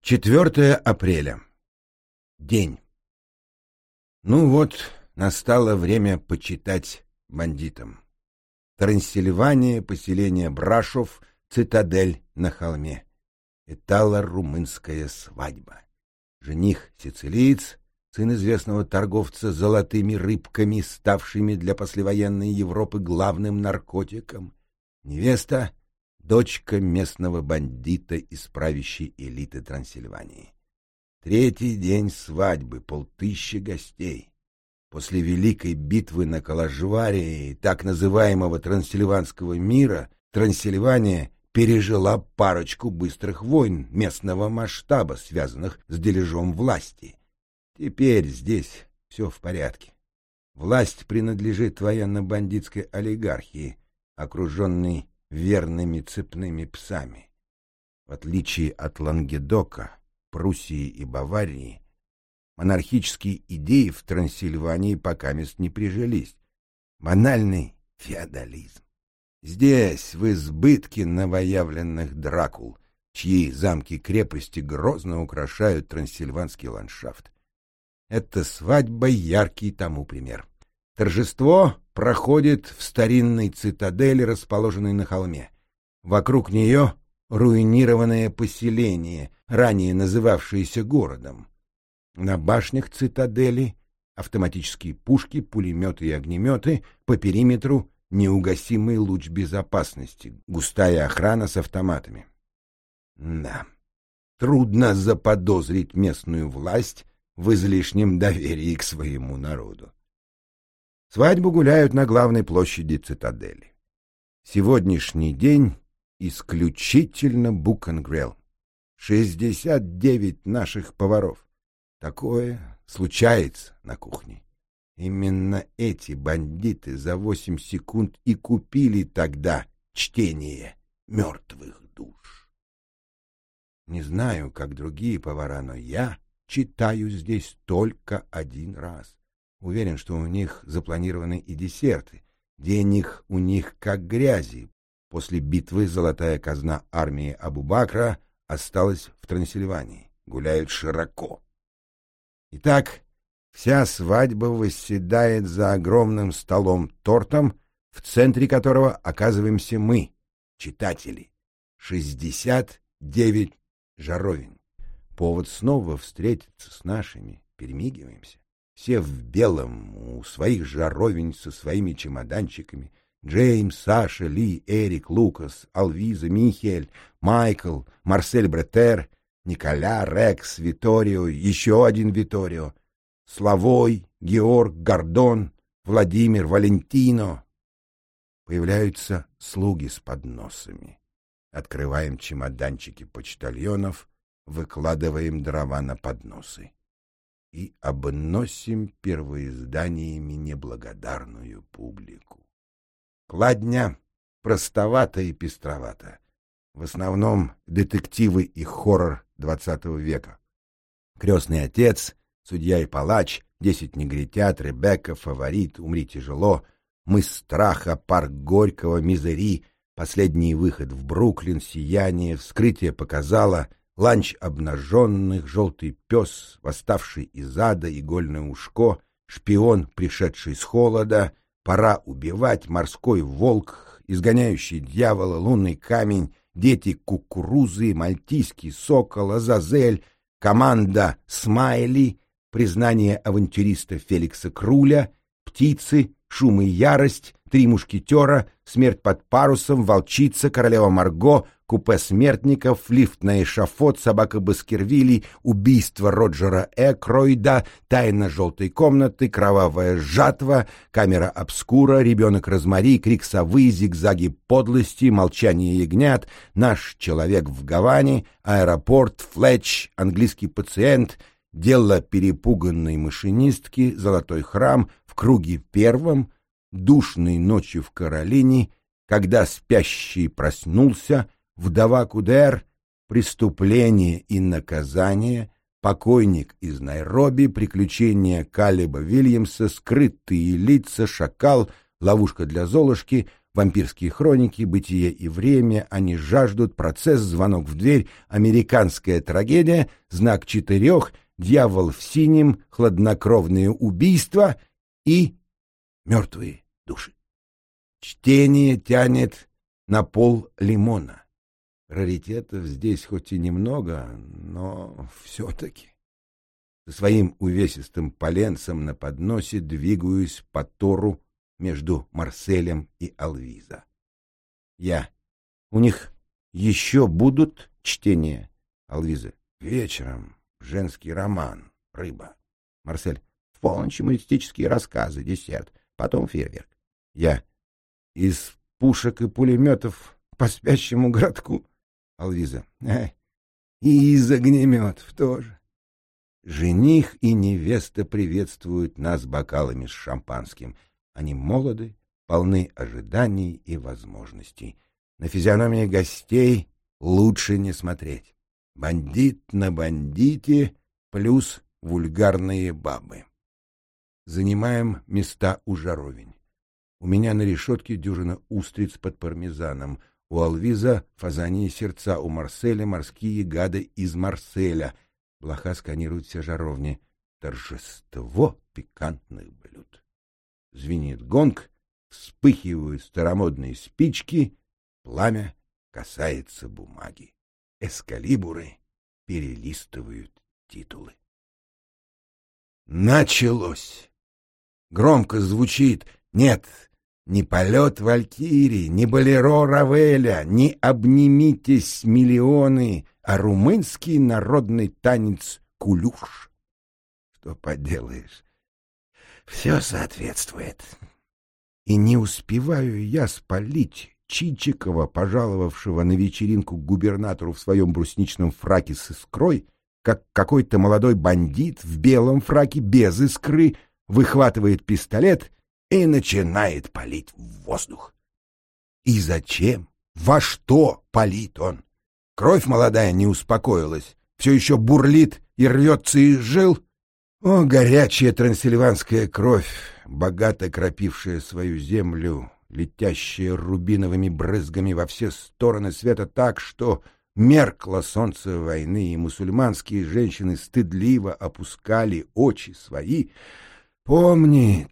4 апреля. День. Ну вот, настало время почитать бандитам. Трансильвания, поселение Брашов, цитадель на холме. Итало-румынская свадьба. Жених сицилиец, сын известного торговца золотыми рыбками, ставшими для послевоенной Европы главным наркотиком. Невеста — дочка местного бандита из правящей элиты Трансильвании. 3-й день свадьбы, 500 гостей. После великой битвы на Калашваре и так называемого Трансильванского мира Трансильвания пережила парочку быстрых войн местного масштаба, связанных с дележом власти. Теперь здесь все в порядке. Власть принадлежит военно-бандитской олигархии, окруженной верными цепными псами. В отличие от Лангедока, Пруссии и Баварии, монархические идеи в Трансильвании покамест не прижились. Банальный феодализм. Здесь в избытке новоявленных Дракул, чьи замки-крепости грозно украшают трансильванский ландшафт. Эта свадьба — яркий тому пример. Торжество проходит в старинной цитадели, расположенной на холме. Вокруг нее руинированное поселение, ранее называвшееся городом. На башнях цитадели автоматические пушки, пулеметы и огнеметы, по периметру неугасимый луч безопасности, густая охрана с автоматами. Да, трудно заподозрить местную власть в излишнем доверии к своему народу. Свадьбу гуляют на главной площади цитадели. Сегодняшний день исключительно Book and Grill. 69 наших поваров. Такое случается на кухне. Именно эти бандиты за 8 секунд и купили тогда чтение мертвых душ. Не знаю, как другие повара, но я читаю здесь только 1 раз. Уверен, что у них запланированы и десерты. Денег у них как грязи. После битвы золотая казна армии Абу-Бакра осталась в Трансильвании. Гуляют широко. Итак, вся свадьба восседает за огромным столом-тортом, в центре которого оказываемся мы, читатели. 69 жаровин. Повод снова встретиться с нашими. Перемигиваемся. Все в белом, у своих жаровин со своими чемоданчиками. Джеймс, Саша, Ли, Эрик, Лукас, Алвиза, Михель, Майкл, Марсель Бретер, Николя, Рекс, Виторио, еще один Виторио, Славой, Георг, Гордон, Владимир, Валентино. Появляются слуги с подносами. Открываем чемоданчики почтальонов, выкладываем дрова на подносы и обносим первоизданиями неблагодарную публику. Кладня простовата и пестровата. В основном детективы и хоррор XX века. «Крестный отец», «Судья и палач», «10 негритят», «Ребекка», «Фаворит», «Умри тяжело», «Мыс страха», «Парк Горького», «Мизери», «Последний выход в Бруклин», «Сияние», «Вскрытие показало», «Ланч обнаженных», «Желтый пес», «Восставший из ада», «Игольное ушко», «Шпион, пришедший с холода», «Пора убивать», «Морской волк», «Изгоняющий дьявола», «Лунный камень», «Дети кукурузы», «Мальтийский сокол», «Азазель», «Команда Смайли», «Признание авантюриста Феликса Круля», «Птицы», «Шум и ярость», «Три мушкетера», «Смерть под парусом», «Волчица», «Королева Марго», «Купе смертников», «Лифт на эшафот», «Собака Баскервилей», «Убийство Роджера Экройда», «Тайна желтой комнаты», «Кровавая жатва», «Камера обскура», «Ребенок Розмари», «Крик совы», «Зигзаги подлости», «Молчание ягнят», «Наш человек в Гаване», «Аэропорт», «Флетч», «Английский пациент», «Дело перепуганной машинистки», «Золотой храм», «В круге первом», «Душной ночью в Каролине», «Когда спящий проснулся», «Вдова Кудер», «Преступление и наказание», «Покойник из Найроби», «Приключения Калеба Вильямса», «Скрытые лица», «Шакал», «Ловушка для Золушки», вампирские хроники, бытие и время, они жаждут, процесс, звонок в дверь, американская трагедия, знак 4, дьявол в синем, хладнокровные убийства и мертвые души. Чтение тянет на пол лимона. Раритетов здесь хоть и немного, но все-таки. Со своим увесистым поленцем на подносе двигаюсь по тору между Марселем и Алвиза. Я. У них еще будут чтения? Алвиза. Вечером женский роман «Рыба». Марсель. В полночь юмористические рассказы, десерт, потом фейерверк. Я. Из пушек и пулеметов по спящему городку. Алвиза. И из огнеметов тоже. Жених и невеста приветствуют нас бокалами с шампанским. Они молоды, полны ожиданий и возможностей. На физиономии гостей лучше не смотреть. Бандит на бандите плюс вульгарные бабы. Занимаем места у жаровень. У меня на решетке дюжина устриц под пармезаном. У Алвиза фазаньи сердца, у Марселя морские гады из Марселя. Блоха сканирует все жаровни. Торжество пикантных блюд. Звенит гонг, вспыхивают старомодные спички, пламя касается бумаги. Эскалибуры перелистывают титулы. Началось. Громко звучит: нет, не полет Валькирии, не болеро Равеля, не обнимитесь миллионы, а румынский народный танец кулюш. Что поделаешь, все соответствует. И не успеваю я спалить Чичикова, пожаловавшего на вечеринку к губернатору в своем брусничном фраке с искрой, как какой-то молодой бандит в белом фраке без искры выхватывает пистолет и начинает палить в воздух. И зачем? Во что палит он? Кровь молодая не успокоилась, все еще бурлит и рвется из жил. О, горячая трансильванская кровь, богато кропившая свою землю, летящая рубиновыми брызгами во все стороны света так, что меркло солнце войны, и мусульманские женщины стыдливо опускали очи свои. Помнит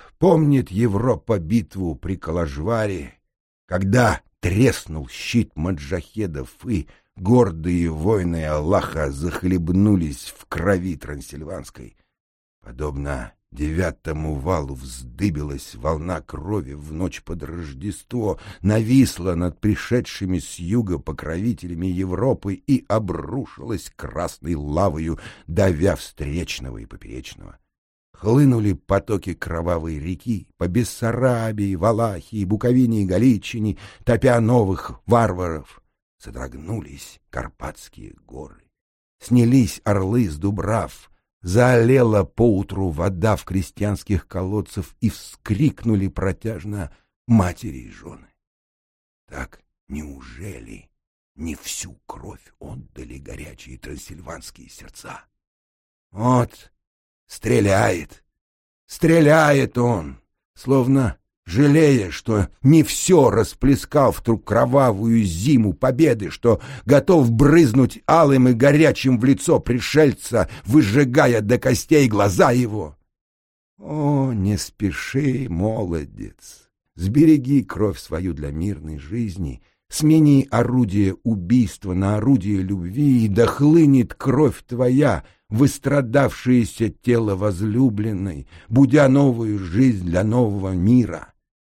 Европа битву при Калашваре, когда треснул щит маджахедов, и гордые воины Аллаха захлебнулись в крови трансильванской. Подобно 9-му валу вздыбилась волна крови в ночь под Рождество, нависла над пришедшими с юга покровителями Европы и обрушилась красной лавою, давя встречного и поперечного. Хлынули потоки кровавой реки по Бессарабии, Валахии, Буковине и Галичине, топя новых варваров. Содрогнулись Карпатские горы, снялись орлы с дубрав, заолела поутру вода в крестьянских колодцах, и вскрикнули протяжно матери и жены. Так неужели не всю кровь отдали горячие трансильванские сердца? Вот стреляет он, словно жалея, что не все расплескал в ту кровавую зиму победы, что готов брызнуть алым и горячим в лицо пришельца, выжигая до костей глаза его. О, не спеши, молодец, сбереги кровь свою для мирной жизни, смени орудие убийства на орудие любви, и дохлынет кровь твоя в истрадавшееся тело возлюбленной, будя новую жизнь для нового мира.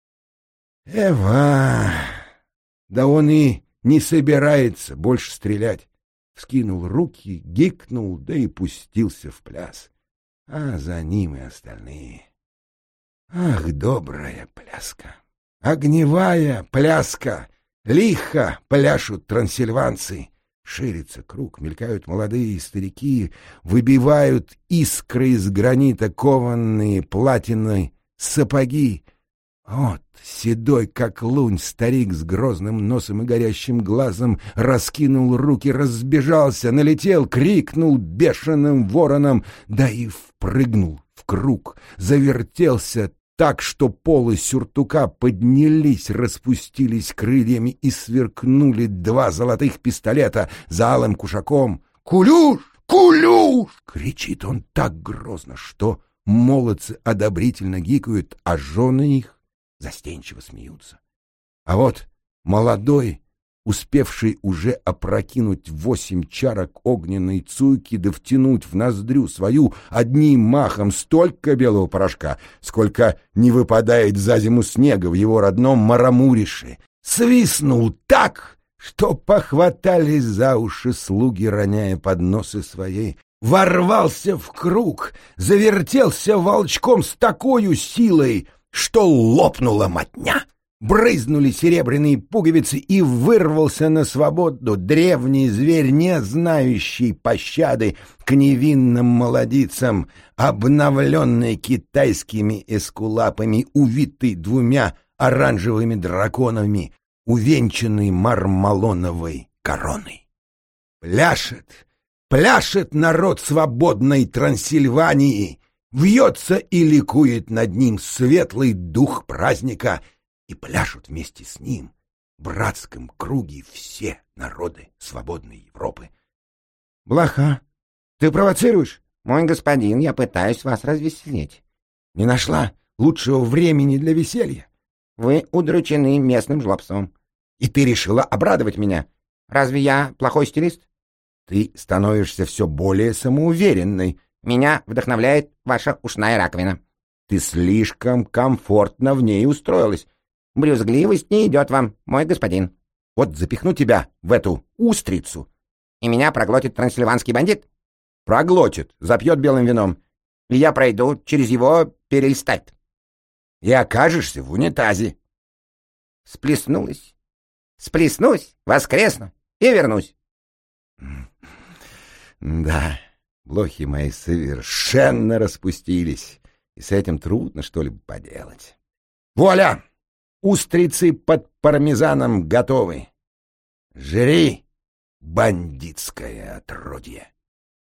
Эва! Да он и не собирается больше стрелять. Вскинул руки, гикнул, да и пустился в пляс. А за ним и остальные. Ах, добрая пляска! Огневая пляска! Лихо пляшут трансильванцы. Ширится круг, мелькают молодые и старики, выбивают искры из гранита кованные платиной сапоги. Вот седой, как лунь, старик с грозным носом и горящим глазом раскинул руки, разбежался, налетел, крикнул бешеным вороном, да и впрыгнул в круг, завертелся так, что полы сюртука поднялись, распустились крыльями и сверкнули два золотых пистолета за алым кушаком. «Кулюш! Кулюш!» — кричит он так грозно, что молодцы одобрительно гикают, а жены их застенчиво смеются. А вот молодой, успевший уже опрокинуть 8 чарок огненной цуйки да втянуть в ноздрю свою одним махом столько белого порошка, сколько не выпадает за зиму снега в его родном Марамурише, свистнул так, что похватались за уши слуги, роняя подносы свои, ворвался в круг, завертелся волчком с такой силой, что лопнула мотня. Брызнули серебряные пуговицы, и вырвался на свободу древний зверь, не знающий пощады к невинным молодицам, обновленный китайскими эскулапами, увитый 2 оранжевыми драконами, увенчанный мармалоновой короной. Пляшет, пляшет народ свободной Трансильвании, вьется и ликует над ним светлый дух праздника, и пляшут вместе с ним в братском круге все народы свободной Европы. — Блоха, ты провоцируешь? — Мой господин, я пытаюсь вас развеселить. — Не нашла лучшего времени для веселья. — Вы удручены местным жлобцом. — И ты решила обрадовать меня. — Разве я плохой стилист? — Ты становишься все более самоуверенной. — Меня вдохновляет ваша ушная раковина. — Ты слишком комфортно в ней устроилась. Брюзгливость не идет вам, мой господин. Вот запихну тебя в эту устрицу. И меня проглотит трансильванский бандит? Проглотит, запьет белым вином. И я пройду через его перельстать. И окажешься в унитазе. Сплеснулась. Сплеснусь, воскресну и вернусь. Да, блохи мои совершенно распустились, и с этим трудно что-либо поделать. Воля! Устрицы под пармезаном готовы. Жри, бандитское отродье.